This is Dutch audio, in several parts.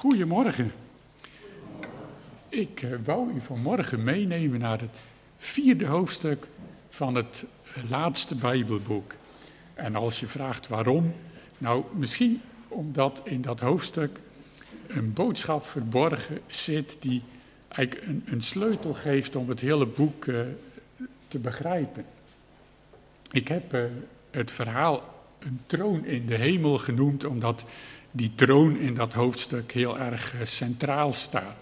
Goedemorgen. Ik wou u vanmorgen meenemen naar het 4e hoofdstuk van het laatste Bijbelboek. En als je vraagt waarom, nou misschien omdat in dat hoofdstuk een boodschap verborgen zit die eigenlijk een sleutel geeft om het hele boek te begrijpen. Ik heb het verhaal een troon in de hemel genoemd, omdat die troon in dat hoofdstuk heel erg centraal staat.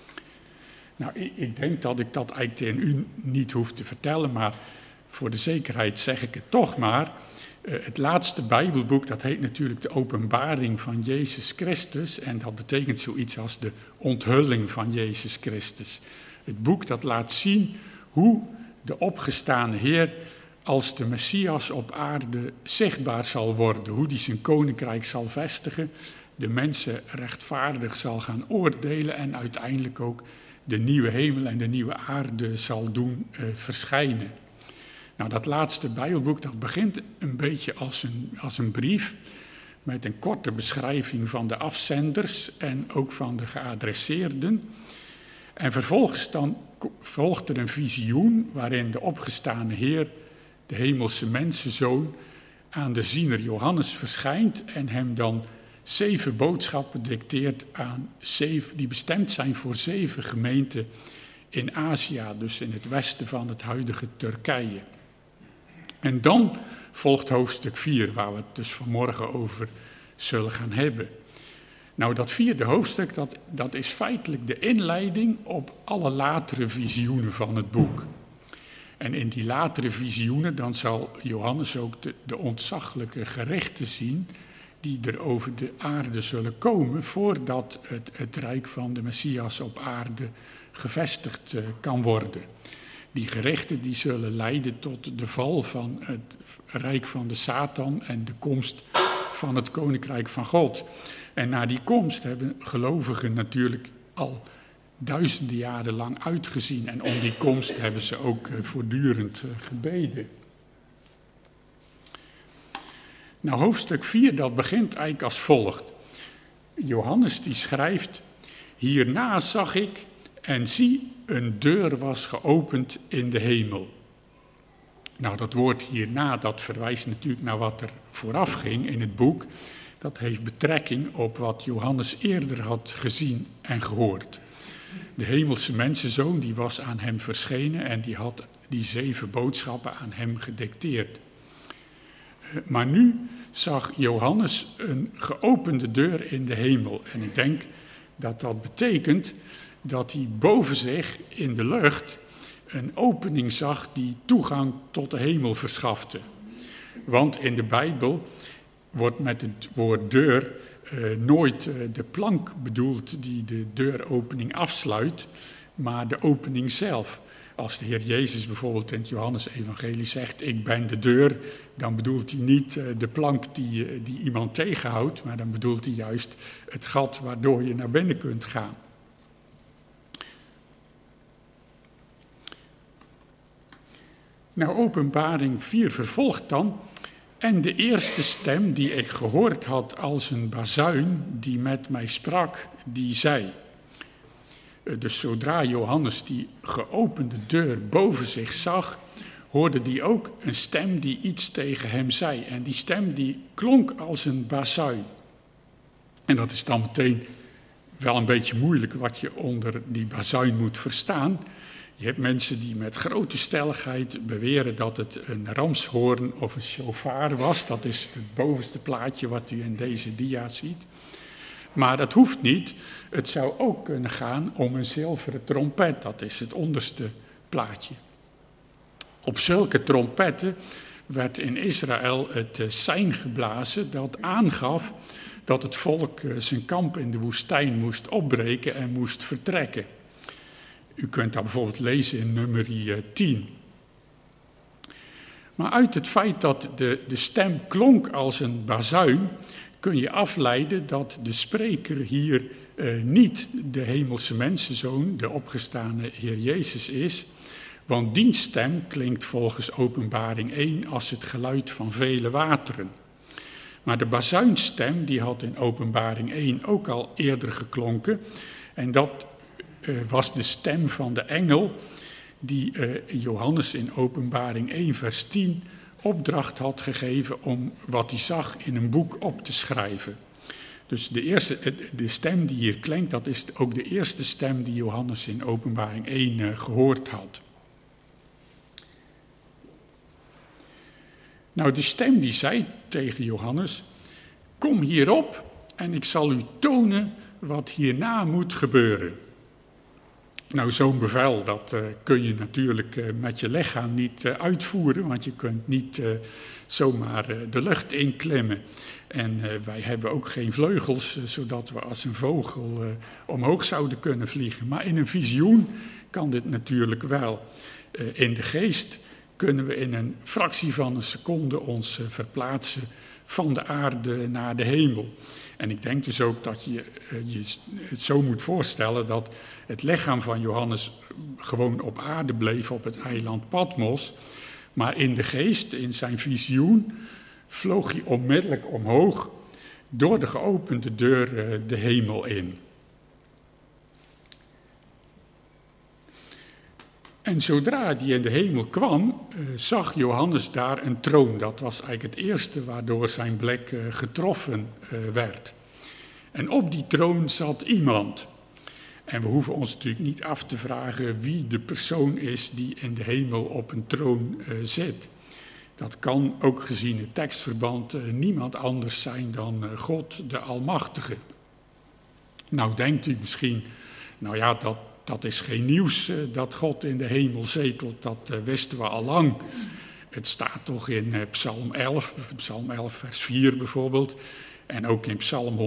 Nou, ik denk dat ik dat eigenlijk tegen u niet hoef te vertellen, maar voor de zekerheid zeg ik het toch maar. Het laatste Bijbelboek, dat heet natuurlijk de Openbaring van Jezus Christus en dat betekent zoiets als de onthulling van Jezus Christus. Het boek dat laat zien hoe de opgestane Heer als de Messias op aarde zichtbaar zal worden, hoe die zijn koninkrijk zal vestigen, de mensen rechtvaardig zal gaan oordelen en uiteindelijk ook de nieuwe hemel en de nieuwe aarde zal doen verschijnen. Nou, dat laatste Bijbelboek dat begint een beetje als een brief met een korte beschrijving van de afzenders en ook van de geadresseerden. En vervolgens dan volgt er een visioen waarin de opgestane Heer, de hemelse mensenzoon, aan de ziener Johannes verschijnt en hem dan 7 boodschappen dicteert die bestemd zijn voor 7 gemeenten in Azië, dus in het westen van het huidige Turkije. En dan volgt hoofdstuk 4, waar we het dus vanmorgen over zullen gaan hebben. Nou, dat 4e hoofdstuk, dat is feitelijk de inleiding op alle latere visioenen van het boek. En in die latere visioenen, dan zal Johannes ook de ontzaglijke gerichten zien die er over de aarde zullen komen voordat het rijk van de Messias op aarde gevestigd kan worden. Die gerichten die zullen leiden tot de val van het rijk van de Satan en de komst van het koninkrijk van God. En na die komst hebben gelovigen natuurlijk al duizenden jaren lang uitgezien. En om die komst hebben ze ook voortdurend gebeden. Nou, hoofdstuk 4, dat begint eigenlijk als volgt. Johannes die schrijft: hierna zag ik en zie, een deur was geopend in de hemel. Nou, dat woord hierna, dat verwijst natuurlijk naar wat er vooraf ging in het boek. Dat heeft betrekking op wat Johannes eerder had gezien en gehoord. De hemelse mensenzoon, die was aan hem verschenen en die had die 7 boodschappen aan hem gedicteerd. Maar nu zag Johannes een geopende deur in de hemel. En ik denk dat dat betekent dat hij boven zich in de lucht een opening zag die toegang tot de hemel verschafte. Want in de Bijbel wordt met het woord deur nooit de plank bedoeld die de deuropening afsluit, maar de opening zelf. Als de Heer Jezus bijvoorbeeld in het Johannes-evangelie zegt, ik ben de deur, dan bedoelt hij niet de plank die iemand tegenhoudt, maar dan bedoelt hij juist het gat waardoor je naar binnen kunt gaan. Nou, Openbaring 4 vervolgt dan. En de eerste stem die ik gehoord had als een bazuin die met mij sprak, die zei. Dus zodra Johannes die geopende deur boven zich zag, hoorde die ook een stem die iets tegen hem zei. En die stem die klonk als een bazuin. En dat is dan meteen wel een beetje moeilijk wat je onder die bazuin moet verstaan. Je hebt mensen die met grote stelligheid beweren dat het een ramshoorn of een shofar was. Dat is het bovenste plaatje wat u in deze dia ziet. Maar dat hoeft niet. Het zou ook kunnen gaan om een zilveren trompet. Dat is het onderste plaatje. Op zulke trompetten werd in Israël het sein geblazen dat aangaf dat het volk zijn kamp in de woestijn moest opbreken en moest vertrekken. U kunt dat bijvoorbeeld lezen in Numeri 10. Maar uit het feit dat de stem klonk als een bazuin, kun je afleiden dat de spreker hier niet de hemelse mensenzoon, de opgestane Heer Jezus is. Want diens stem klinkt volgens Openbaring 1 als het geluid van vele wateren. Maar de bazuinstem die had in Openbaring 1 ook al eerder geklonken. En dat was de stem van de engel die Johannes in Openbaring 1 vers 10 opdracht had gegeven om wat hij zag in een boek op te schrijven. Dus de stem die hier klinkt, dat is ook de eerste stem die Johannes in Openbaring 1 gehoord had. Nou, de stem die zei tegen Johannes: kom hierop en ik zal u tonen wat hierna moet gebeuren. Nou, zo'n bevel, dat kun je natuurlijk met je lichaam niet uitvoeren, want je kunt niet zomaar de lucht inklimmen. En wij hebben ook geen vleugels, zodat we als een vogel omhoog zouden kunnen vliegen. Maar in een visioen kan dit natuurlijk wel. In de geest kunnen we in een fractie van een seconde ons verplaatsen van de aarde naar de hemel. En ik denk dus ook dat je het zo moet voorstellen dat het lichaam van Johannes gewoon op aarde bleef op het eiland Patmos. Maar in de geest, in zijn visioen, vloog hij onmiddellijk omhoog door de geopende deur de hemel in. En zodra hij in de hemel kwam, zag Johannes daar een troon. Dat was eigenlijk het eerste waardoor zijn blik getroffen werd. En op die troon zat iemand. En we hoeven ons natuurlijk niet af te vragen wie de persoon is die in de hemel op een troon zit. Dat kan ook gezien het tekstverband niemand anders zijn dan God de Almachtige. Nou denkt u misschien, nou ja, dat is geen nieuws dat God in de hemel zetelt, dat wisten we al lang. Het staat toch in Psalm 11 vers 4 bijvoorbeeld, en ook in Psalm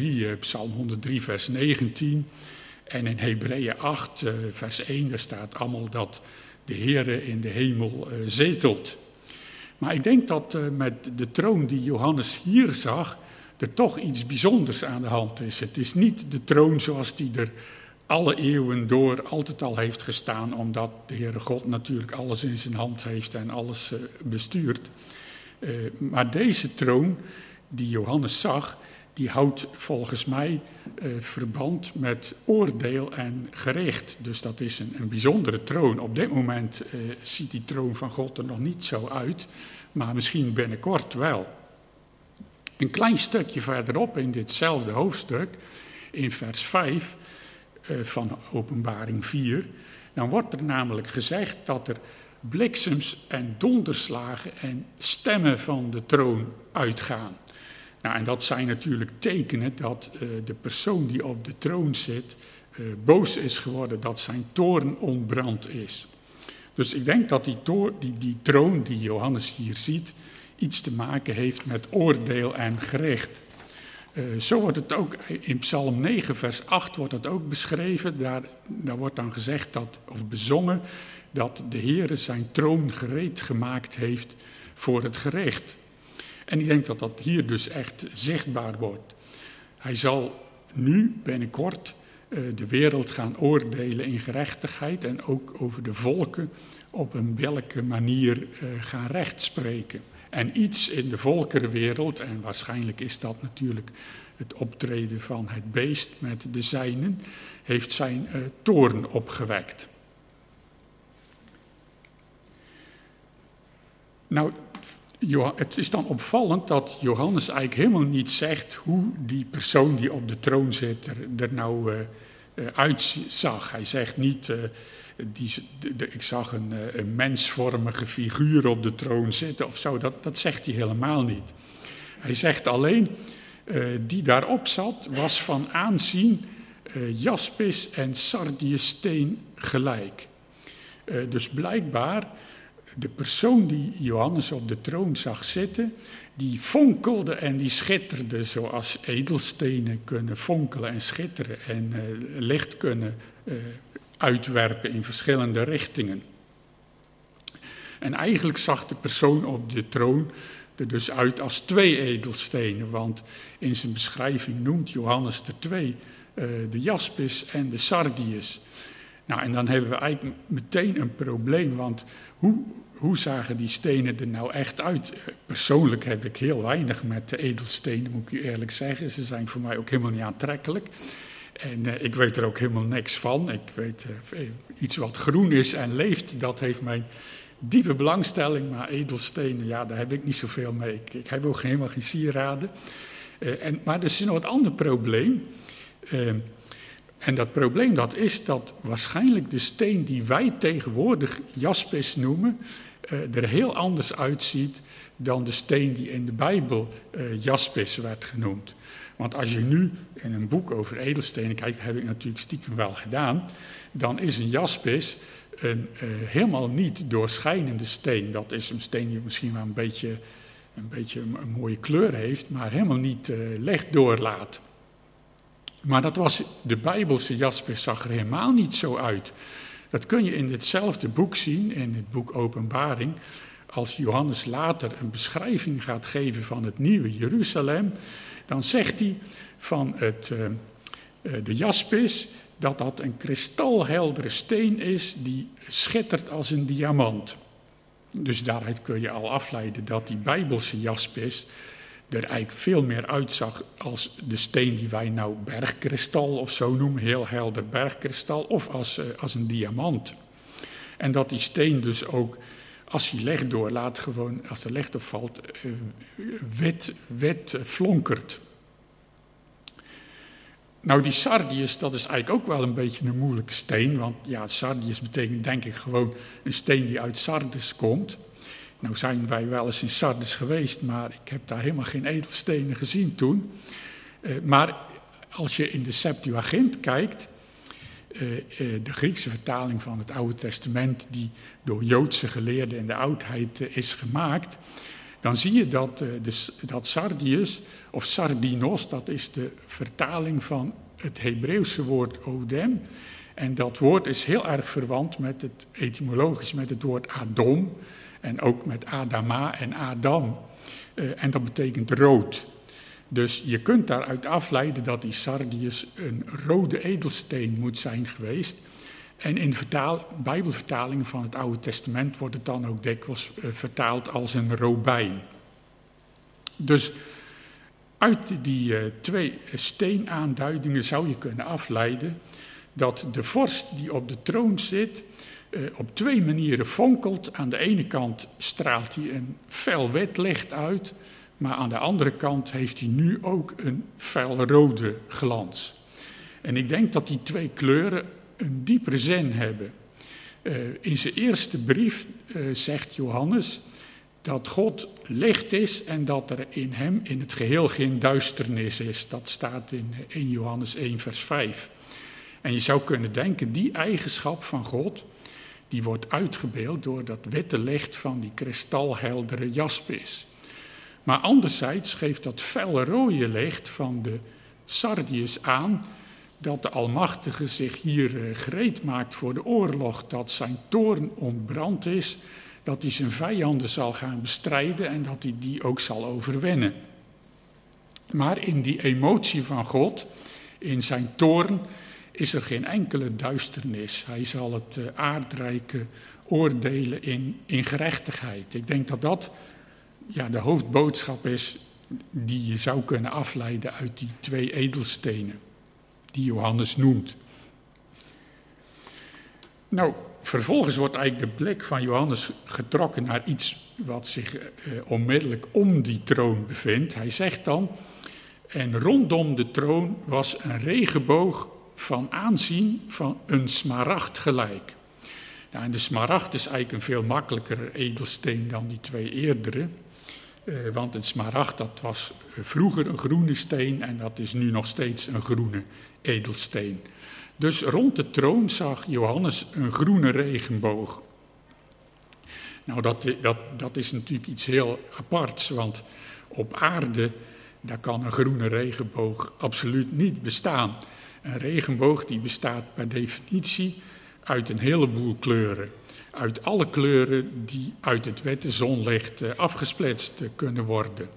103 vers 19. En in Hebreeën 8 vers 1, daar staat allemaal dat de Heere in de hemel zetelt. Maar ik denk dat met de troon die Johannes hier zag, er toch iets bijzonders aan de hand is. Het is niet de troon zoals die er alle eeuwen door altijd al heeft gestaan, omdat de Heere God natuurlijk alles in zijn hand heeft en alles bestuurt. Maar deze troon die Johannes zag, die houdt volgens mij verband met oordeel en gericht. Dus dat is een bijzondere troon. Op dit moment ziet die troon van God er nog niet zo uit, maar misschien binnenkort wel. Een klein stukje verderop in ditzelfde hoofdstuk, in vers 5 van Openbaring 4, dan wordt er namelijk gezegd dat er bliksems en donderslagen en stemmen van de troon uitgaan. Nou, en dat zijn natuurlijk tekenen dat de persoon die op de troon zit boos is geworden, dat zijn toorn ontbrand is. Dus ik denk dat die troon die Johannes hier ziet iets te maken heeft met oordeel en gericht. Zo wordt het ook in Psalm 9 vers 8 wordt het ook beschreven. Daar wordt dan gezegd of bezongen dat de Heere zijn troon gereed gemaakt heeft voor het gericht. En ik denk dat dat hier dus echt zichtbaar wordt. Hij zal nu binnenkort de wereld gaan oordelen in gerechtigheid en ook over de volken op een billijke manier gaan rechtspreken. En iets in de volkerenwereld, en waarschijnlijk is dat natuurlijk het optreden van het beest met de zijnen, heeft zijn toorn opgewekt. Nou, het is dan opvallend dat Johannes eigenlijk helemaal niet zegt hoe die persoon die op de troon zit er nou uitzag. Hij zegt niet, ik zag een mensvormige figuur op de troon zitten of zo, dat zegt hij helemaal niet. Hij zegt alleen, die daarop zat was van aanzien jaspis en sardiussteen gelijk. Dus blijkbaar, de persoon die Johannes op de troon zag zitten, die fonkelde en die schitterde zoals edelstenen kunnen fonkelen en schitteren en licht kunnen uitwerpen in verschillende richtingen. En eigenlijk zag de persoon op de troon er dus uit als 2 edelstenen, want in zijn beschrijving noemt Johannes er 2, de jaspis en de sardius. Nou, en dan hebben we eigenlijk meteen een probleem, want hoe zagen die stenen er nou echt uit? Persoonlijk heb ik heel weinig met de edelstenen, moet ik u eerlijk zeggen. Ze zijn voor mij ook helemaal niet aantrekkelijk. En ik weet er ook helemaal niks van. Ik weet iets wat groen is en leeft, dat heeft mijn diepe belangstelling. Maar edelstenen, ja, daar heb ik niet zoveel mee. Ik heb ook helemaal geen sieraden. Maar er is nog een ander probleem. En dat probleem dat is dat waarschijnlijk de steen die wij tegenwoordig jaspis noemen, er heel anders uitziet dan de steen die in de Bijbel jaspis werd genoemd. Want als je nu in een boek over edelstenen kijkt, dat heb ik natuurlijk stiekem wel gedaan, dan is een jaspis een helemaal niet doorschijnende steen. Dat is een steen die misschien wel een beetje een mooie kleur heeft, maar helemaal niet licht doorlaat. Maar de Bijbelse jaspis zag er helemaal niet zo uit. Dat kun je in ditzelfde boek zien, in het boek Openbaring. Als Johannes later een beschrijving gaat geven van het nieuwe Jeruzalem, dan zegt hij van de jaspis dat dat een kristalheldere steen is die schittert als een diamant. Dus daaruit kun je al afleiden dat die Bijbelse jaspis er eigenlijk veel meer uitzag als de steen die wij nou bergkristal of zo noemen, heel helder bergkristal, of als een diamant. En dat die steen dus ook, als hij licht doorlaat, gewoon als er licht op valt, wit flonkert. Nou, die sardius, dat is eigenlijk ook wel een beetje een moeilijke steen, want ja, sardius betekent denk ik gewoon een steen die uit Sardes komt. Nou zijn wij wel eens in Sardes geweest, maar ik heb daar helemaal geen edelstenen gezien toen. Maar als je in de Septuagint kijkt, de Griekse vertaling van het Oude Testament die door Joodse geleerden in de oudheid is gemaakt, dan zie je dat sardius, of sardinos, dat is de vertaling van het Hebreeuwse woord odem. En dat woord is heel erg verwant met het etymologisch met het woord Adom. En ook met Adama en Adam. En dat betekent rood. Dus je kunt daaruit afleiden dat die sardius een rode edelsteen moet zijn geweest. En in Bijbelvertalingen van het Oude Testament wordt het dan ook dikwijls vertaald als een robijn. Dus uit die twee steenaanduidingen zou je kunnen afleiden dat de vorst die op de troon zit op twee manieren fonkelt. Aan de ene kant straalt hij een fel wit licht uit, maar aan de andere kant heeft hij nu ook een felrode glans. En ik denk dat die twee kleuren een diepere zin hebben. In zijn eerste brief zegt Johannes dat God licht is en dat er in hem in het geheel geen duisternis is. Dat staat in 1 Johannes 1 vers 5. En je zou kunnen denken, die eigenschap van God, die wordt uitgebeeld door dat witte licht van die kristalheldere jaspis. Maar anderzijds geeft dat felle rode licht van de sardius aan dat de Almachtige zich hier gereed maakt voor de oorlog, dat zijn toorn ontbrand is, dat hij zijn vijanden zal gaan bestrijden en dat hij die ook zal overwinnen. Maar in die emotie van God, in zijn toorn, is er geen enkele duisternis. Hij zal het aardrijke oordelen in gerechtigheid. Ik denk dat dat de hoofdboodschap is die je zou kunnen afleiden uit die twee edelstenen die Johannes noemt. Nou, vervolgens wordt eigenlijk de blik van Johannes getrokken naar iets wat zich onmiddellijk om die troon bevindt. Hij zegt dan, en rondom de troon was een regenboog van aanzien van een smaragd gelijk. Nou, en de smaragd is eigenlijk een veel makkelijker edelsteen dan die twee eerdere. Want een smaragd, dat was vroeger een groene steen en dat is nu nog steeds een groene edelsteen. Dus rond de troon zag Johannes een groene regenboog. Nou, dat is natuurlijk iets heel aparts, want op aarde, daar kan een groene regenboog absoluut niet bestaan. Een regenboog die bestaat per definitie uit een heleboel kleuren. Uit alle kleuren die uit het witte zonlicht afgesplitst kunnen worden.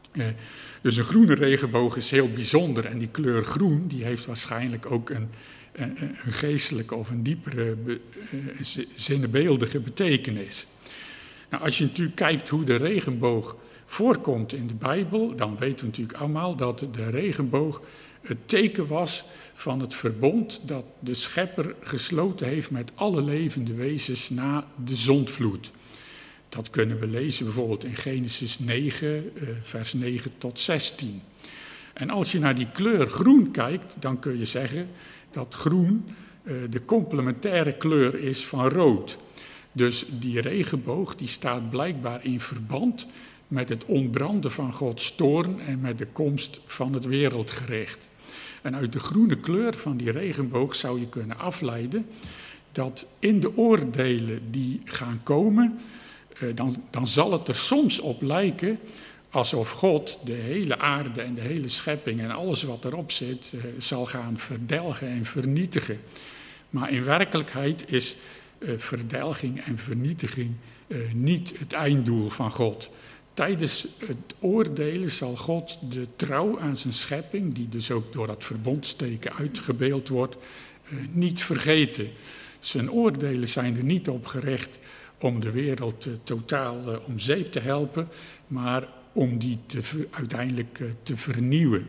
Dus een groene regenboog is heel bijzonder en die kleur groen die heeft waarschijnlijk ook een een geestelijke of een diepere, zinnebeeldige betekenis. Nou, als je natuurlijk kijkt hoe de regenboog voorkomt in de Bijbel, dan weten we natuurlijk allemaal dat de regenboog het teken was van het verbond dat de Schepper gesloten heeft met alle levende wezens na de zondvloed. Dat kunnen we lezen bijvoorbeeld in Genesis 9, vers 9 tot 16. En als je naar die kleur groen kijkt, dan kun je zeggen dat groen de complementaire kleur is van rood. Dus die regenboog die staat blijkbaar in verband met het ontbranden van Gods toorn en met de komst van het wereldgericht. En uit de groene kleur van die regenboog zou je kunnen afleiden dat in de oordelen die gaan komen, dan zal het er soms op lijken alsof God de hele aarde en de hele schepping en alles wat erop zit zal gaan verdelgen en vernietigen. Maar in werkelijkheid is verdelging en vernietiging niet het einddoel van God. Tijdens het oordelen zal God de trouw aan zijn schepping, die dus ook door dat verbondsteken uitgebeeld wordt, niet vergeten. Zijn oordelen zijn er niet op gericht om de wereld totaal om zeep te helpen, maar om die uiteindelijk te vernieuwen.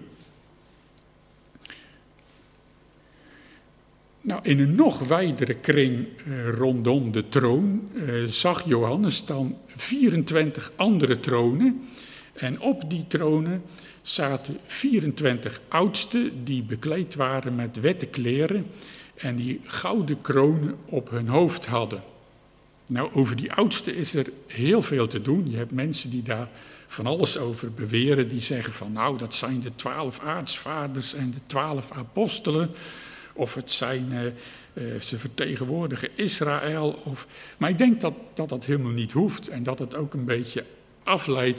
Nou, in een nog wijdere kring rondom de troon zag Johannes dan 24 andere tronen. En op die tronen zaten 24 oudsten die bekleed waren met witte kleren en die gouden kronen op hun hoofd hadden. Nou, over die oudsten is er heel veel te doen. Je hebt mensen die daar van alles over beweren, die zeggen van nou, dat zijn de 12 aartsvaders en de 12 apostelen. Of het zijn, ze vertegenwoordigen Israël. Maar ik denk dat dat helemaal niet hoeft. En dat het ook een beetje afleidt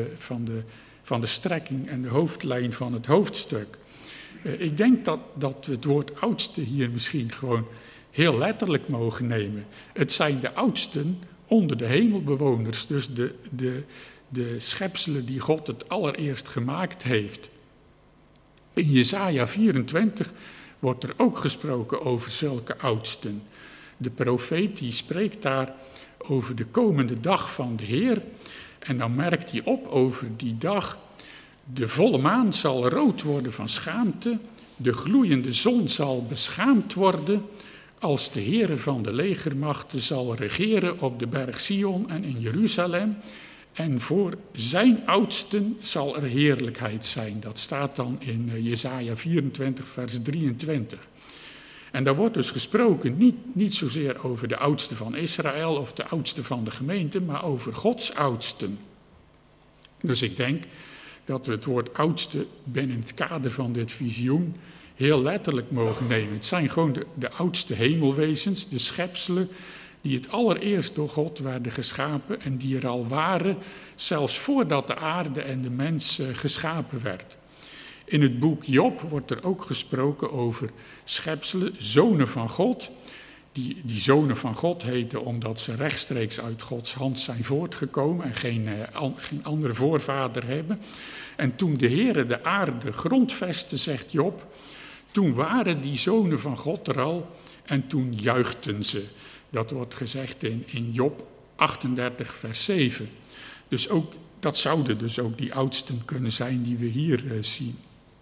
van de strekking en de hoofdlijn van het hoofdstuk. Ik denk dat we het woord oudste hier misschien gewoon heel letterlijk mogen nemen. Het zijn de oudsten onder de hemelbewoners. Dus de schepselen die God het allereerst gemaakt heeft. In Jesaja 24 wordt er ook gesproken over zulke oudsten. De profeet die spreekt daar over de komende dag van de Heer. En dan merkt hij op over die dag. De volle maan zal rood worden van schaamte. De gloeiende zon zal beschaamd worden. Als de Heere van de legermachten zal regeren op de berg Sion en in Jeruzalem. En voor zijn oudsten zal er heerlijkheid zijn. Dat staat dan in Jesaja 24, vers 23. En daar wordt dus gesproken niet zozeer over de oudsten van Israël of de oudsten van de gemeente, maar over Gods oudsten. Dus ik denk dat we het woord oudste binnen het kader van dit visioen heel letterlijk mogen nemen. Het zijn gewoon de oudste hemelwezens, de schepselen, die het allereerst door God werden geschapen en die er al waren, zelfs voordat de aarde en de mens geschapen werd. In het boek Job wordt er ook gesproken over schepselen, zonen van God. Die zonen van God heten omdat ze rechtstreeks uit Gods hand zijn voortgekomen en geen andere voorvader hebben. En toen de Heere de aarde grondvestte, zegt Job, toen waren die zonen van God er al en toen juichten ze. Dat wordt gezegd in Job 38, vers 7. Dus ook, dat zouden dus ook die oudsten kunnen zijn die we hier zien.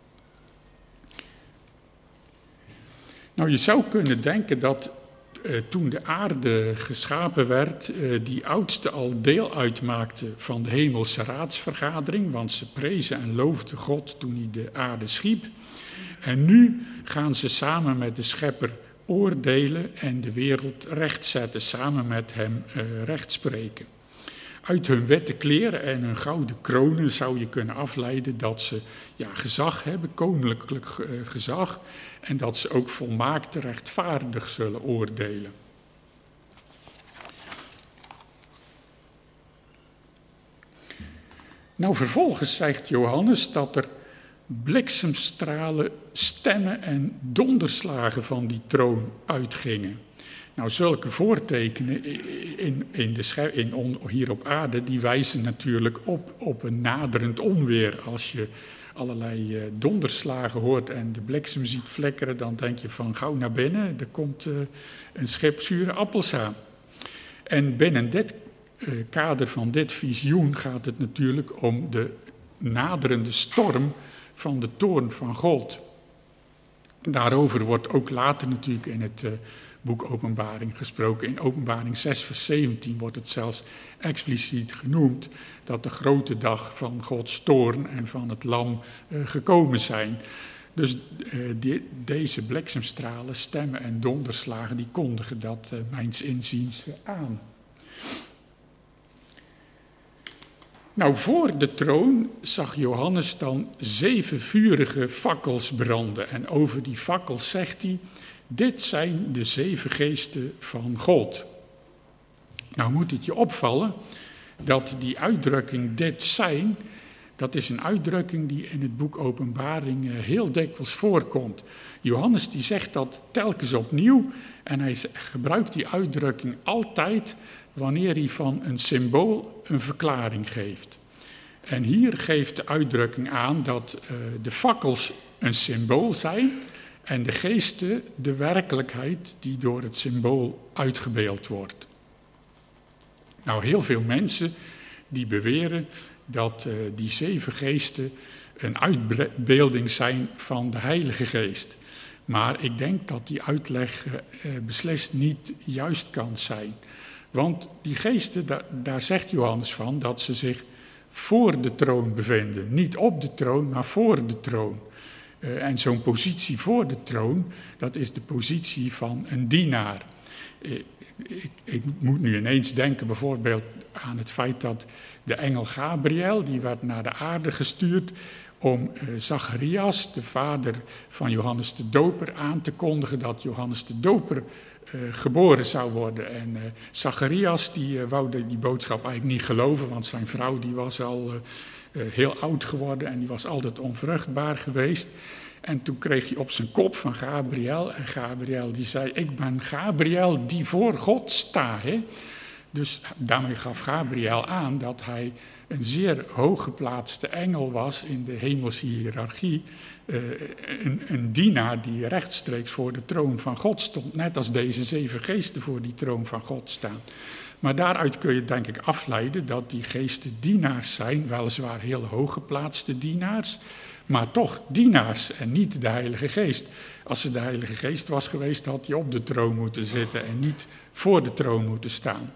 Nou, je zou kunnen denken dat toen de aarde geschapen werd, die oudsten al deel uitmaakten van de hemelse raadsvergadering, want ze prezen en loofden God toen hij de aarde schiep. En nu gaan ze samen met de schepper oordelen en de wereld rechtzetten, samen met hem rechtspreken. Uit hun witte kleren en hun gouden kronen zou je kunnen afleiden dat ze gezag hebben, koninklijk gezag, en dat ze ook volmaakt rechtvaardig zullen oordelen. Nou, vervolgens zegt Johannes dat er bliksemstralen, stemmen en donderslagen van die troon uitgingen. Nou, zulke voortekenen hier op aarde, die wijzen natuurlijk op een naderend onweer. allerlei donderslagen hoort en de bliksem ziet flikkeren, dan denk je van gauw naar binnen, er komt een schip zure appels aan. En binnen dit kader van dit visioen gaat het natuurlijk om de naderende storm van de toorn van God. Daarover wordt ook later natuurlijk in het boek Openbaring gesproken. In Openbaring 6 vers 17 wordt het zelfs expliciet genoemd dat de grote dag van Gods toorn en van het lam gekomen zijn. Dus deze bliksemstralen, stemmen en donderslagen, die kondigen dat mijns inziens aan. Nou, voor de troon zag Johannes dan 7 vurige fakkels branden. En over die fakkels zegt hij, dit zijn de 7 geesten van God. Nou moet het je opvallen dat die uitdrukking dit zijn, dat is een uitdrukking die in het boek Openbaring heel dikwijls voorkomt. Johannes die zegt dat telkens opnieuw en hij gebruikt die uitdrukking altijd wanneer hij van een symbool een verklaring geeft. En hier geeft de uitdrukking aan dat de fakkels een symbool zijn en de geesten de werkelijkheid die door het symbool uitgebeeld wordt. Nou, heel veel mensen die beweren dat die 7 geesten een uitbeelding zijn van de Heilige Geest. Maar ik denk dat die uitleg beslist niet juist kan zijn. Want die geesten, daar zegt Johannes van dat ze zich voor de troon bevinden. Niet op de troon, maar voor de troon. En zo'n positie voor de troon, dat is de positie van een dienaar. Ik moet nu ineens denken bijvoorbeeld aan het feit dat de engel Gabriel, die werd naar de aarde gestuurd om Zacharias, de vader van Johannes de Doper, aan te kondigen dat Johannes de Doper geboren zou worden. En Zacharias die wou die boodschap eigenlijk niet geloven, want zijn vrouw die was al heel oud geworden en die was altijd onvruchtbaar geweest. En toen kreeg hij op zijn kop van Gabriel. En Gabriel die zei, ik ben Gabriel die voor God sta. Hè? Dus daarmee gaf Gabriel aan dat hij een zeer hooggeplaatste engel was in de hemelse hiërarchie. Een dienaar die rechtstreeks voor de troon van God stond. Net als deze 7 geesten voor die troon van God staan. Maar daaruit kun je denk ik afleiden dat die geesten dienaars zijn. Weliswaar heel hooggeplaatste dienaars. Maar toch dienaars en niet de Heilige Geest. Als het de Heilige Geest was geweest, had hij op de troon moeten zitten en niet voor de troon moeten staan.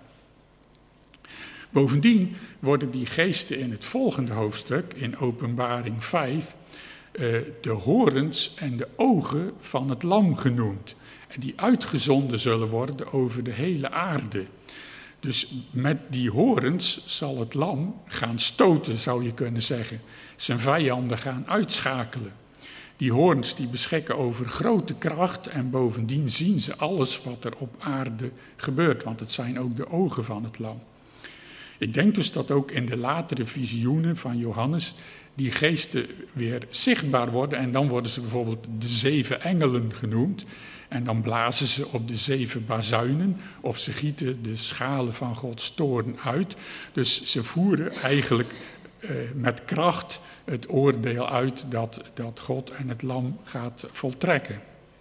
Bovendien worden die geesten in het volgende hoofdstuk, in Openbaring 5, de horens en de ogen van het lam genoemd. En die uitgezonden zullen worden over de hele aarde. Dus met die horens zal het lam gaan stoten, zou je kunnen zeggen. Zijn vijanden gaan uitschakelen. Die hoorns die beschikken over grote kracht en bovendien zien ze alles wat er op aarde gebeurt. Want het zijn ook de ogen van het lam. Ik denk dus dat ook in de latere visioenen van Johannes die geesten weer zichtbaar worden. En dan worden ze bijvoorbeeld de 7 engelen genoemd. En dan blazen ze op de 7 bazuinen of ze gieten de schalen van Gods toorn uit. Dus ze voeren eigenlijk met kracht het oordeel uit dat God en het lam gaat voltrekken.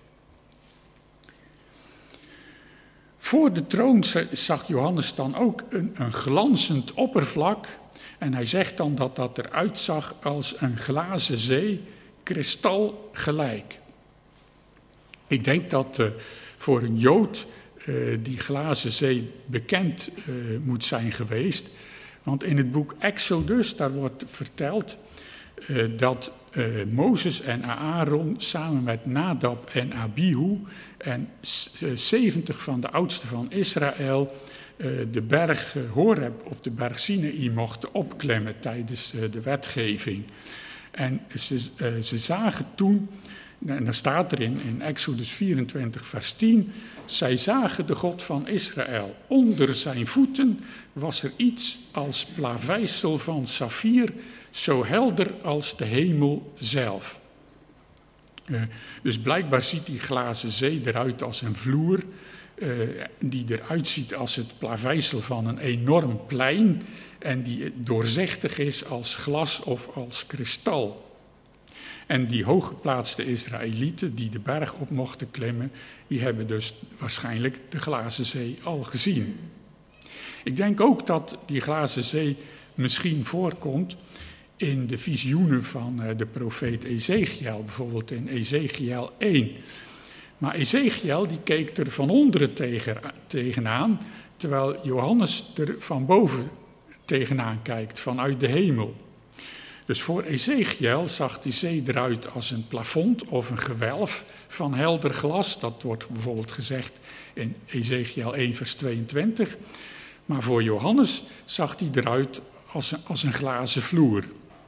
Voor de troon zag Johannes dan ook een glanzend oppervlak. En hij zegt dan dat dat eruit zag als een glazen zee, kristalgelijk. Ik denk dat voor een Jood die glazen zee bekend moet zijn geweest. Want in het boek Exodus, daar wordt verteld dat Mozes en Aaron samen met Nadab en Abihu en 70 van de oudsten van Israël de berg Horeb of de berg Sinaï mochten opklimmen tijdens de wetgeving. En ze zagen toen, en dan staat er in Exodus 24 vers 10, zij zagen de God van Israël. Onder zijn voeten was er iets als plaveisel van saffier, zo helder als de hemel zelf. Dus blijkbaar ziet die glazen zee eruit als een vloer, die eruit ziet als het plaveisel van een enorm plein en die doorzichtig is als glas of als kristal. En die hooggeplaatste Israëlieten die de berg op mochten klimmen, die hebben dus waarschijnlijk de glazen zee al gezien. Ik denk ook dat die glazen zee misschien voorkomt in de visioenen van de profeet Ezechiel, bijvoorbeeld in Ezechiel 1. Maar Ezechiel die keek er van onderen tegenaan, terwijl Johannes er van boven tegenaan kijkt, vanuit de hemel. Dus voor Ezechiel zag die zee eruit als een plafond of een gewelf van helder glas. Dat wordt bijvoorbeeld gezegd in Ezechiel 1 vers 22. Maar voor Johannes zag die eruit als een glazen vloer.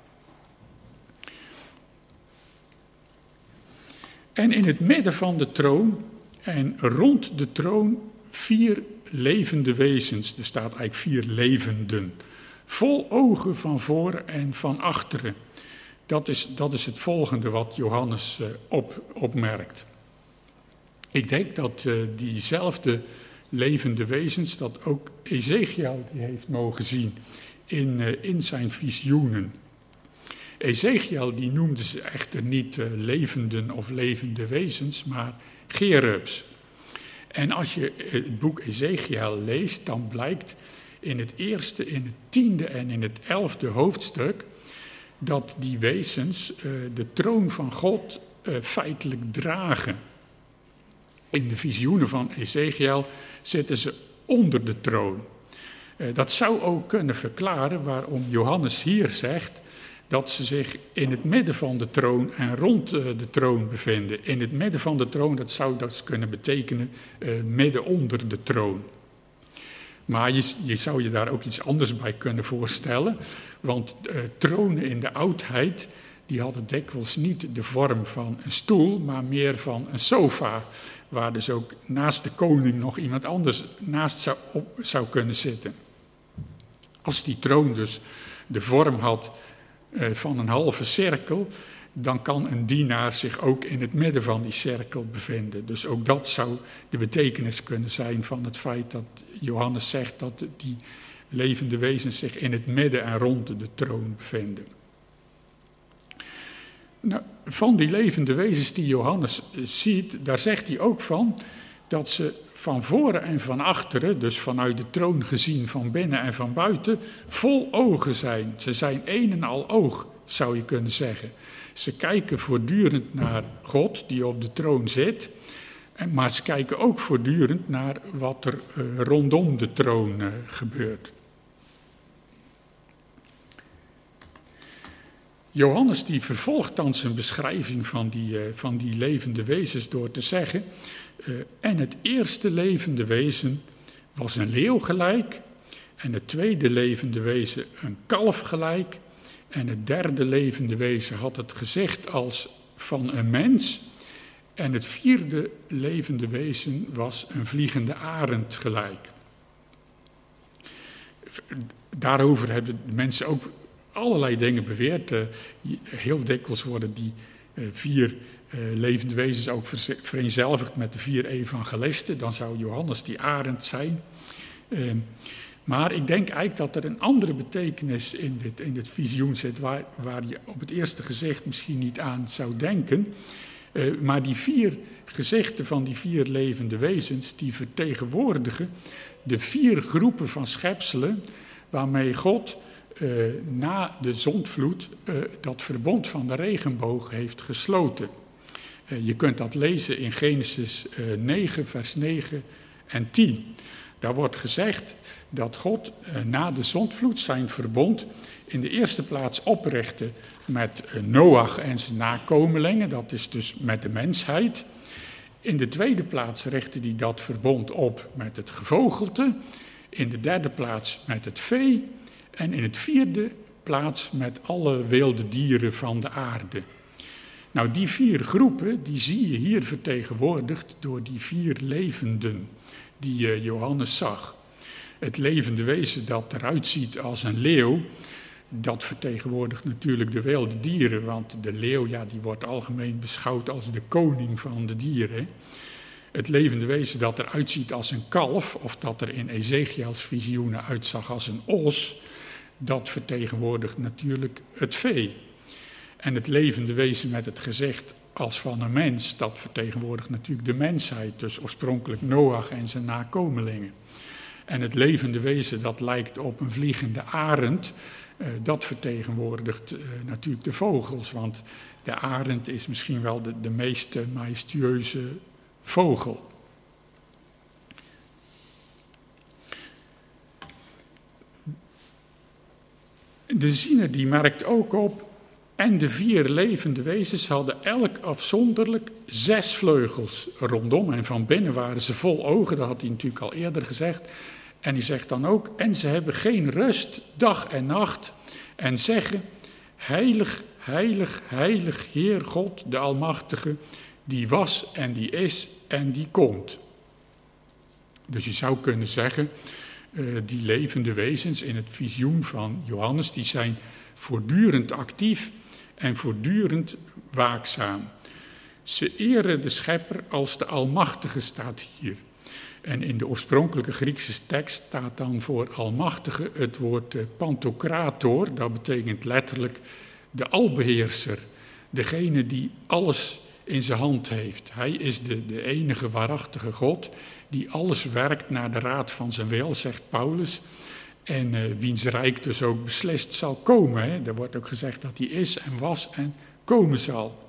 En in het midden van de troon en rond de troon 4 levende wezens. Er staat eigenlijk 4 levenden. Vol ogen van voor en van achteren. Dat is het volgende wat Johannes opmerkt. Ik denk dat diezelfde levende wezens, dat ook Ezechiel die heeft mogen zien in zijn visioenen. Ezechiel die noemde ze echter niet levenden of levende wezens, maar cherubs. En als je het boek Ezechiel leest, dan blijkt in het eerste, in het 10e en in het 11e hoofdstuk dat die wezens de troon van God feitelijk dragen. In de visioenen van Ezechiel zitten ze onder de troon. Dat zou ook kunnen verklaren waarom Johannes hier zegt dat ze zich in het midden van de troon en rond de troon bevinden. In het midden van de troon, dat zou dus kunnen betekenen midden onder de troon. Maar je zou je daar ook iets anders bij kunnen voorstellen, want tronen in de oudheid, die hadden dikwijls niet de vorm van een stoel, maar meer van een sofa, waar dus ook naast de koning nog iemand anders naast zou kunnen zitten. Als die troon dus de vorm had van een halve cirkel, dan kan een dienaar zich ook in het midden van die cirkel bevinden. Dus ook dat zou de betekenis kunnen zijn van het feit dat Johannes zegt dat die levende wezens zich in het midden en rond de troon bevinden. Nou, van die levende wezens die Johannes ziet, daar zegt hij ook van dat ze van voren en van achteren, dus vanuit de troon gezien van binnen en van buiten, vol ogen zijn. Ze zijn een en al oog, zou je kunnen zeggen. Ze kijken voortdurend naar God die op de troon zit, maar ze kijken ook voortdurend naar wat er rondom de troon gebeurt. Johannes die vervolgt dan zijn beschrijving van die levende wezens door te zeggen, en het eerste levende wezen was een leeuw gelijk, en het tweede levende wezen een kalf gelijk, en het derde levende wezen had het gezicht als van een mens, en het vierde levende wezen was een vliegende arend gelijk. Daarover hebben de mensen ook allerlei dingen beweerd. Heel dikwijls worden die 4 levende wezens ook vereenzelvigd met de 4 evangelisten. Dan zou Johannes die arend zijn. Maar ik denk eigenlijk dat er een andere betekenis in dit visioen zit, waar je op het eerste gezicht misschien niet aan zou denken. Maar die 4 gezichten van die 4 levende wezens, die vertegenwoordigen de 4 groepen van schepselen waarmee God na de zondvloed dat verbond van de regenboog heeft gesloten. Je kunt dat lezen in Genesis 9, vers 9 en 10. Daar wordt gezegd dat God na de zondvloed zijn verbond in de eerste plaats oprichtte met Noach en zijn nakomelingen, dat is dus met de mensheid. In de tweede plaats richtte hij dat verbond op met het gevogelte, in de derde plaats met het vee en in het vierde plaats met alle wilde dieren van de aarde. Nou, die 4 groepen, die zie je hier vertegenwoordigd door die 4 levenden die Johannes zag. Het levende wezen dat eruit ziet als een leeuw, dat vertegenwoordigt natuurlijk de wilde dieren, want de leeuw, ja, die wordt algemeen beschouwd als de koning van de dieren. Het levende wezen dat eruit ziet als een kalf, of dat er in Ezechiels visioenen uitzag als een os, dat vertegenwoordigt natuurlijk het vee. En het levende wezen met het gezicht als van een mens, dat vertegenwoordigt natuurlijk de mensheid, dus oorspronkelijk Noach en zijn nakomelingen. En het levende wezen dat lijkt op een vliegende arend, dat vertegenwoordigt natuurlijk de vogels, want de arend is misschien wel de meest majestueuze vogel. De ziener die merkt ook op, en de 4 levende wezens hadden elk afzonderlijk 6 vleugels rondom. En van binnen waren ze vol ogen, dat had hij natuurlijk al eerder gezegd. En hij zegt dan ook, en ze hebben geen rust, dag en nacht, en zeggen, heilig, heilig, heilig, Heer God, de Almachtige, die was en die is en die komt. Dus je zou kunnen zeggen, die levende wezens in het visioen van Johannes, die zijn voortdurend actief en voortdurend waakzaam. Ze eren de schepper als de Almachtige, staat hier. En in de oorspronkelijke Griekse tekst staat dan voor Almachtige het woord Pantokrator. Dat betekent letterlijk de albeheerser, degene die alles in zijn hand heeft. Hij is de enige waarachtige God die alles werkt naar de raad van zijn wil, zegt Paulus. En wiens rijk dus ook beslist zal komen. Hè. Er wordt ook gezegd dat hij is en was en komen zal.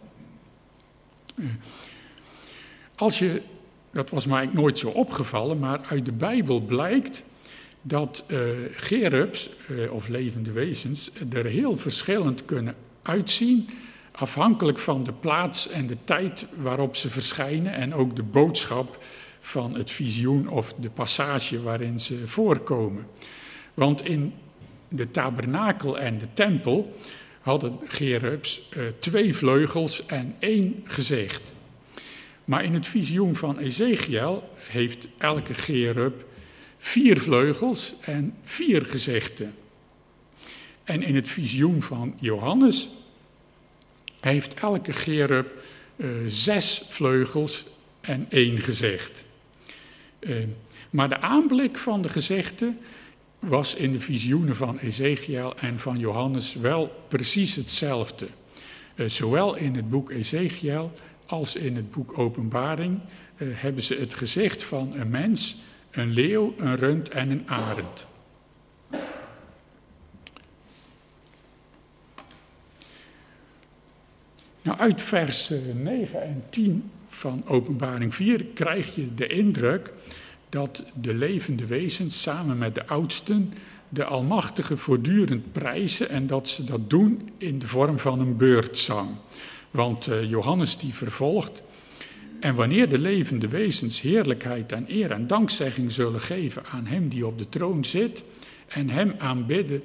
Dat was mij eigenlijk nooit zo opgevallen, maar uit de Bijbel blijkt dat cherubs, of levende wezens, er heel verschillend kunnen uitzien, afhankelijk van de plaats en de tijd waarop ze verschijnen en ook de boodschap van het visioen of de passage waarin ze voorkomen. Want in de tabernakel en de tempel hadden cherubs 2 vleugels en 1 gezicht. Maar in het visioen van Ezechiël heeft elke cherub 4 vleugels en 4 gezichten. En in het visioen van Johannes heeft elke cherub 6 vleugels en 1 gezicht. Maar de aanblik van de gezichten was in de visioenen van Ezechiël en van Johannes wel precies hetzelfde. Zowel in het boek Ezechiël als in het boek Openbaring hebben ze het gezicht van een mens, een leeuw, een rund en een arend. Nou, uit vers 9 en 10 van Openbaring 4 krijg je de indruk dat de levende wezens samen met de oudsten de Almachtige voortdurend prijzen en dat ze dat doen in de vorm van een beurtzang. Want Johannes die vervolgt, en wanneer de levende wezens heerlijkheid en eer en dankzegging zullen geven aan hem die op de troon zit en hem aanbidden,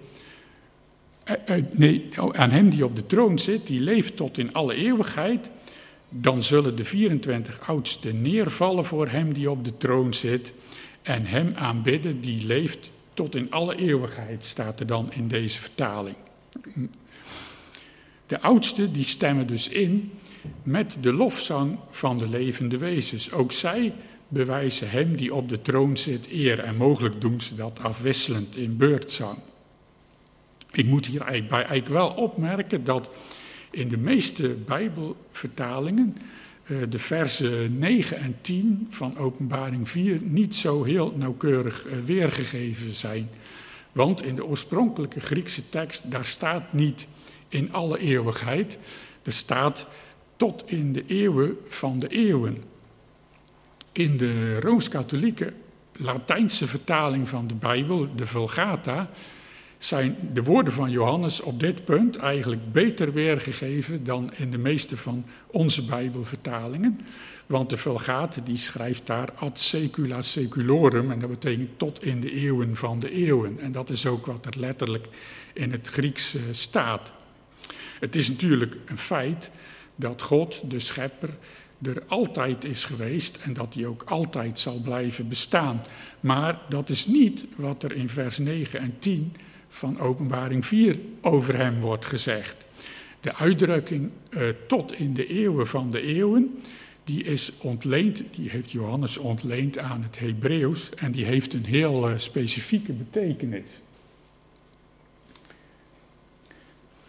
aan hem die op de troon zit, die leeft tot in alle eeuwigheid, dan zullen de 24 oudsten neervallen voor hem die op de troon zit en hem aanbidden die leeft tot in alle eeuwigheid, staat er dan in deze vertaling. De oudsten die stemmen dus in met de lofzang van de levende wezens. Ook zij bewijzen hem die op de troon zit eer en mogelijk doen ze dat afwisselend in beurtzang. Ik moet hier eigenlijk wel opmerken dat in de meeste Bijbelvertalingen de versen 9 en 10 van Openbaring 4 niet zo heel nauwkeurig weergegeven zijn. Want in de oorspronkelijke Griekse tekst, daar staat niet in alle eeuwigheid, er staat tot in de eeuwen van de eeuwen. In de Rooms-Katholieke Latijnse vertaling van de Bijbel, de Vulgata, zijn de woorden van Johannes op dit punt eigenlijk beter weergegeven dan in de meeste van onze Bijbelvertalingen. Want de Vulgate die schrijft daar ad secula seculorum en dat betekent tot in de eeuwen van de eeuwen. En dat is ook wat er letterlijk in het Grieks staat. Het is natuurlijk een feit dat God, de schepper, er altijd is geweest en dat hij ook altijd zal blijven bestaan. Maar dat is niet wat er in vers 9 en 10 van Openbaring 4 over hem wordt gezegd. De uitdrukking tot in de eeuwen van de eeuwen, die is ontleend, die heeft Johannes ontleend aan het Hebreeuws en die heeft een heel specifieke betekenis.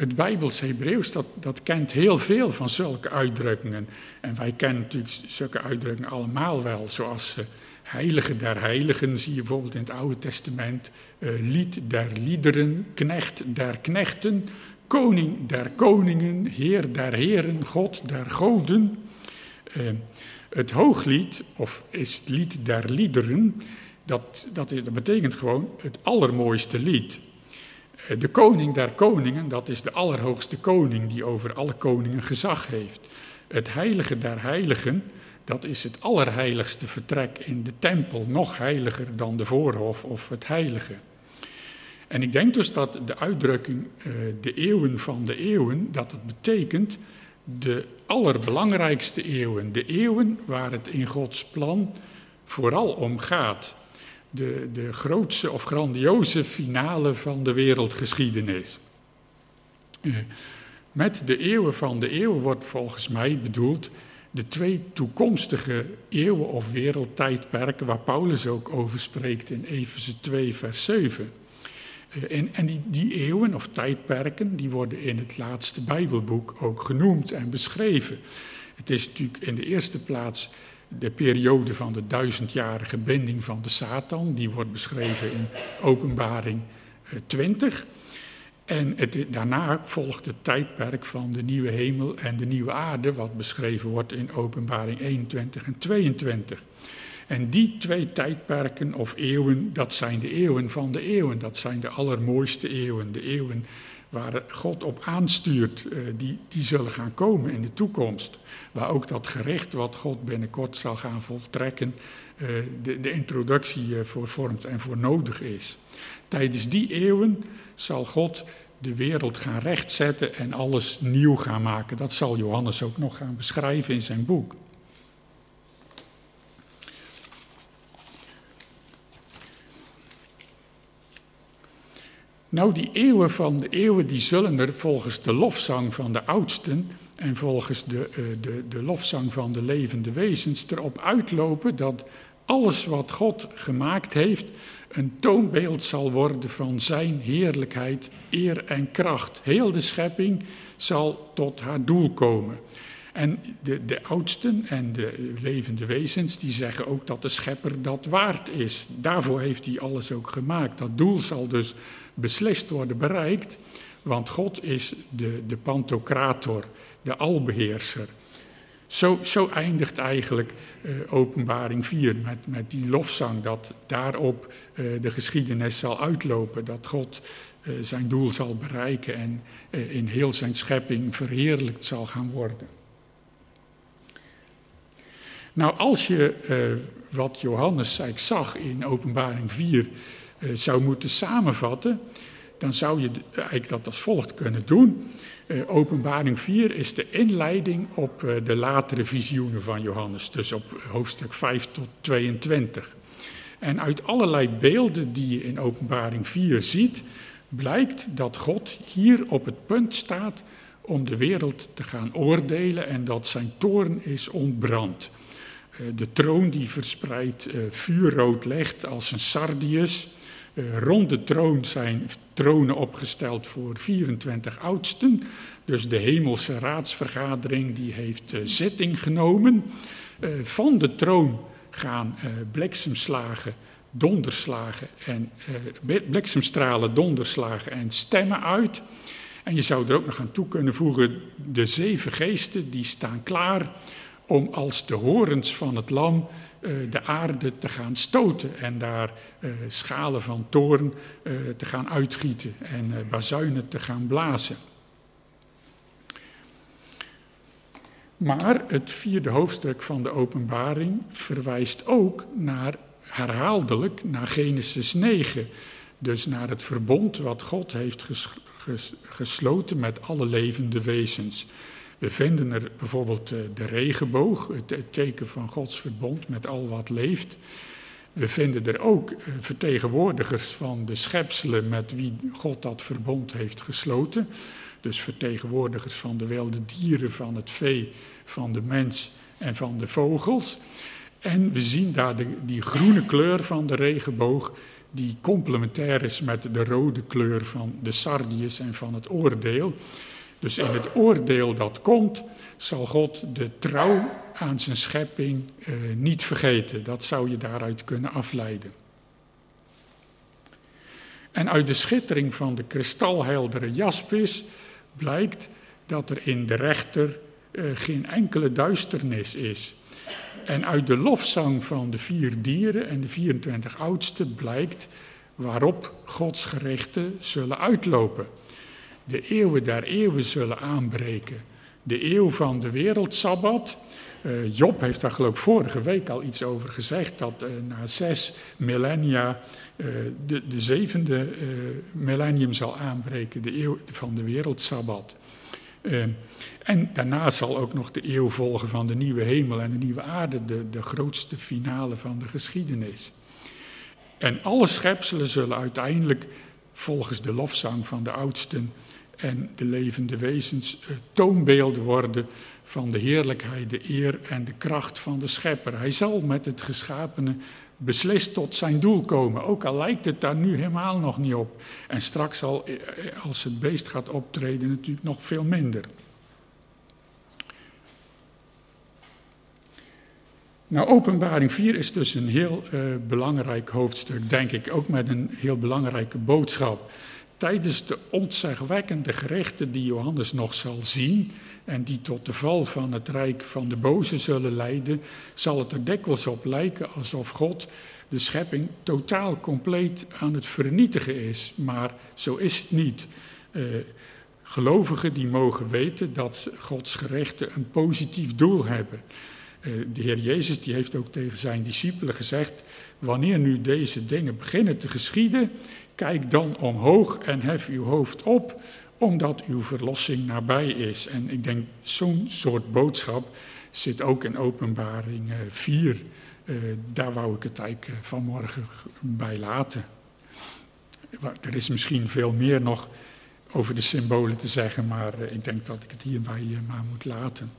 Het Bijbels Hebreeuws, dat kent heel veel van zulke uitdrukkingen. En wij kennen natuurlijk zulke uitdrukkingen allemaal wel, zoals heilige der heiligen, zie je bijvoorbeeld in het Oude Testament. Lied der liederen, knecht der knechten, koning der koningen, heer der heren, God der goden. Het Hooglied, of is het lied der liederen, dat betekent gewoon het allermooiste lied. De koning der koningen, dat is de allerhoogste koning die over alle koningen gezag heeft. Het heilige der heiligen, dat is het allerheiligste vertrek in de tempel, nog heiliger dan de voorhof of het heilige. En ik denk dus dat de uitdrukking de eeuwen van de eeuwen, dat het betekent de allerbelangrijkste eeuwen. De eeuwen waar het in Gods plan vooral om gaat. De grootste of grandioze finale van de wereldgeschiedenis. Met de eeuwen van de eeuwen wordt volgens mij bedoeld de 2 toekomstige eeuwen of wereldtijdperken waar Paulus ook over spreekt in Efeze 2 vers 7. En die eeuwen of tijdperken die worden in het laatste Bijbelboek ook genoemd en beschreven. Het is natuurlijk in de eerste plaats de periode van de 1000-jarige binding van de Satan. Die wordt beschreven in Openbaring 20. En daarna volgt het tijdperk van de nieuwe hemel en de nieuwe aarde, wat beschreven wordt in Openbaring 21 en 22. En die 2 tijdperken of eeuwen, dat zijn de eeuwen van de eeuwen. Dat zijn de allermooiste eeuwen, de eeuwen waar God op aanstuurt, die zullen gaan komen in de toekomst. Waar ook dat gericht wat God binnenkort zal gaan voltrekken, de introductie voor vormt en voor nodig is. Tijdens die eeuwen zal God de wereld gaan rechtzetten en alles nieuw gaan maken. Dat zal Johannes ook nog gaan beschrijven in zijn boek. Nou, die eeuwen van de eeuwen, die zullen er volgens de lofzang van de oudsten en volgens de lofzang van de levende wezens erop uitlopen dat alles wat God gemaakt heeft een toonbeeld zal worden van zijn heerlijkheid, eer en kracht. Heel de schepping zal tot haar doel komen. En de oudsten en de levende wezens die zeggen ook dat de schepper dat waard is. Daarvoor heeft hij alles ook gemaakt. Dat doel zal dus beslist worden bereikt, want God is de Pantocrator, de albeheerser. Zo eindigt eigenlijk Openbaring 4 met die lofzang dat daarop de geschiedenis zal uitlopen. Dat God zijn doel zal bereiken en in heel zijn schepping verheerlijkt zal gaan worden. Nou, als je wat Johannes zag in Openbaring 4 zou moeten samenvatten, dan zou je eigenlijk dat als volgt kunnen doen. Openbaring 4 is de inleiding op de latere visioenen van Johannes, dus op hoofdstuk 5 tot 22. En uit allerlei beelden die je in Openbaring 4 ziet, blijkt dat God hier op het punt staat om de wereld te gaan oordelen en dat zijn toorn is ontbrand. De troon die verspreidt vuurrood licht als een sardius. Rond de troon zijn tronen opgesteld voor 24 oudsten. Dus de hemelse raadsvergadering die heeft zitting genomen. Van de troon gaan bliksemslagen, donderslagen en bliksemstralen, donderslagen en stemmen uit. En je zou er ook nog aan toe kunnen voegen, de 7 geesten die staan klaar om als de horens van het lam de aarde te gaan stoten en daar schalen van toorn te gaan uitgieten en bazuinen te gaan blazen. Maar het 4e hoofdstuk van de Openbaring verwijst ook herhaaldelijk naar Genesis 9. Dus naar het verbond wat God heeft gesloten met alle levende wezens. We vinden er bijvoorbeeld de regenboog, het teken van Gods verbond met al wat leeft. We vinden er ook vertegenwoordigers van de schepselen met wie God dat verbond heeft gesloten. Dus vertegenwoordigers van de wilde dieren, van het vee, van de mens en van de vogels. En we zien daar die groene kleur van de regenboog, die complementair is met de rode kleur van de sardius en van het oordeel. Dus in het oordeel dat komt, zal God de trouw aan zijn schepping niet vergeten. Dat zou je daaruit kunnen afleiden. En uit de schittering van de kristalheldere jaspis blijkt dat er in de rechter geen enkele duisternis is. En uit de lofzang van de 4 dieren en de 24 oudsten blijkt waarop Gods gerichten zullen uitlopen. De eeuwen der eeuwen zullen aanbreken. De eeuw van de wereldsabbat. Job heeft daar geloof ik vorige week al iets over gezegd, dat na 6 millennia de 7e millennium zal aanbreken, de eeuw van de wereldsabbat. En daarna zal ook nog de eeuw volgen van de nieuwe hemel en de nieuwe aarde, de grootste finale van de geschiedenis. En alle schepselen zullen uiteindelijk, volgens de lofzang van de oudsten en de levende wezens, toonbeelden worden van de heerlijkheid, de eer en de kracht van de schepper. Hij zal met het geschapene beslist tot zijn doel komen, ook al lijkt het daar nu helemaal nog niet op. En straks zal, als het beest gaat optreden, natuurlijk nog veel minder. Nou, Openbaring 4 is dus een heel belangrijk hoofdstuk, denk ik, ook met een heel belangrijke boodschap. Tijdens de ontzagwekkende gerichten die Johannes nog zal zien en die tot de val van het rijk van de boze zullen leiden, zal het er dikwijls op lijken alsof God de schepping totaal compleet aan het vernietigen is. Maar zo is het niet. Gelovigen die mogen weten dat Gods gerichten een positief doel hebben. De Heer Jezus die heeft ook tegen zijn discipelen gezegd: wanneer nu deze dingen beginnen te geschieden, kijk dan omhoog en hef uw hoofd op, omdat uw verlossing nabij is. En ik denk, zo'n soort boodschap zit ook in Openbaring 4. Daar wou ik het eigenlijk vanmorgen bij laten. Er is misschien veel meer nog over de symbolen te zeggen, maar ik denk dat ik het hierbij maar moet laten.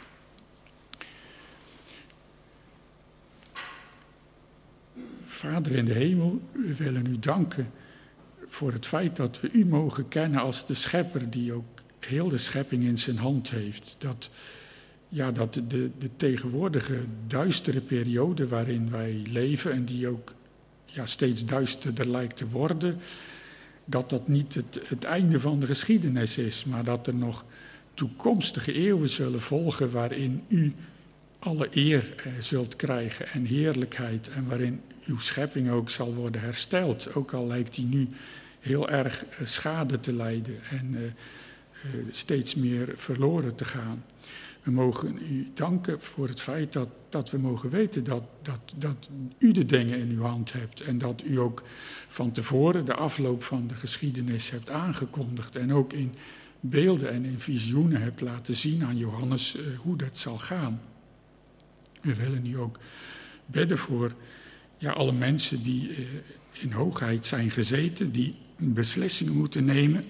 Vader in de hemel, we willen u danken voor het feit dat we u mogen kennen als de schepper die ook heel de schepping in zijn hand heeft. Dat de tegenwoordige duistere periode waarin wij leven en die ook steeds duisterder lijkt te worden, dat niet het einde van de geschiedenis is, maar dat er nog toekomstige eeuwen zullen volgen waarin u alle eer zult krijgen en heerlijkheid en waarin uw schepping ook zal worden hersteld, ook al lijkt die nu heel erg schade te lijden en steeds meer verloren te gaan. We mogen u danken voor het feit dat we mogen weten dat u de dingen in uw hand hebt en dat u ook van tevoren de afloop van de geschiedenis hebt aangekondigd en ook in beelden en in visioenen hebt laten zien aan Johannes hoe dat zal gaan. We willen u ook bidden voor alle mensen die in hoogheid zijn gezeten, die beslissingen moeten nemen,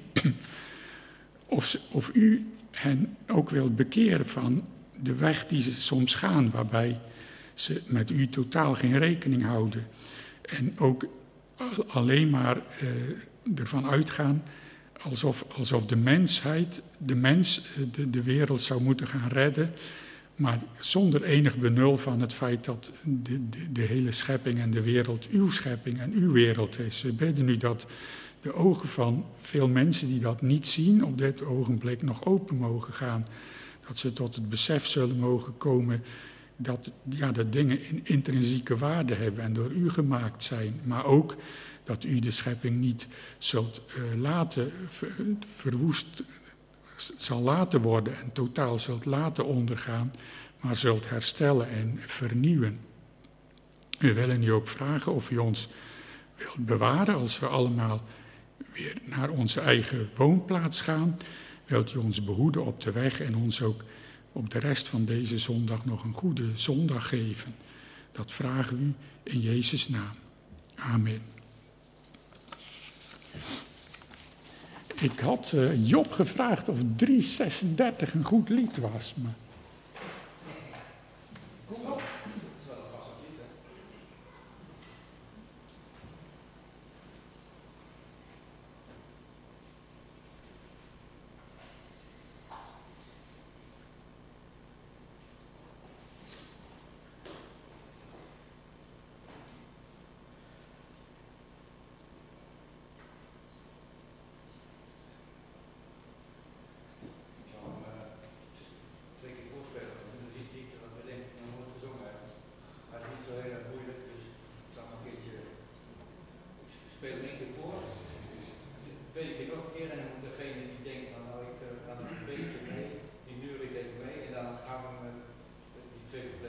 of u hen ook wilt bekeren van de weg die ze soms gaan, waarbij ze met u totaal geen rekening houden. En ook alleen maar ervan uitgaan alsof de mensheid, de mens, de wereld zou moeten gaan redden, maar zonder enig benul van het feit dat de hele schepping en de wereld uw schepping en uw wereld is. We bidden u dat de ogen van veel mensen die dat niet zien op dit ogenblik nog open mogen gaan. Dat ze tot het besef zullen mogen komen dat dingen een intrinsieke waarde hebben en door u gemaakt zijn. Maar ook dat u de schepping niet zult laten verwoest zal laten worden en totaal zult laten ondergaan, maar zult herstellen en vernieuwen. We willen u ook vragen of u ons wilt bewaren als we allemaal weer naar onze eigen woonplaats gaan. Wilt u ons behoeden op de weg en ons ook op de rest van deze zondag nog een goede zondag geven. Dat vragen we u in Jezus' naam. Amen. Ik had Job gevraagd of 336 een goed lied was. Maar... betekent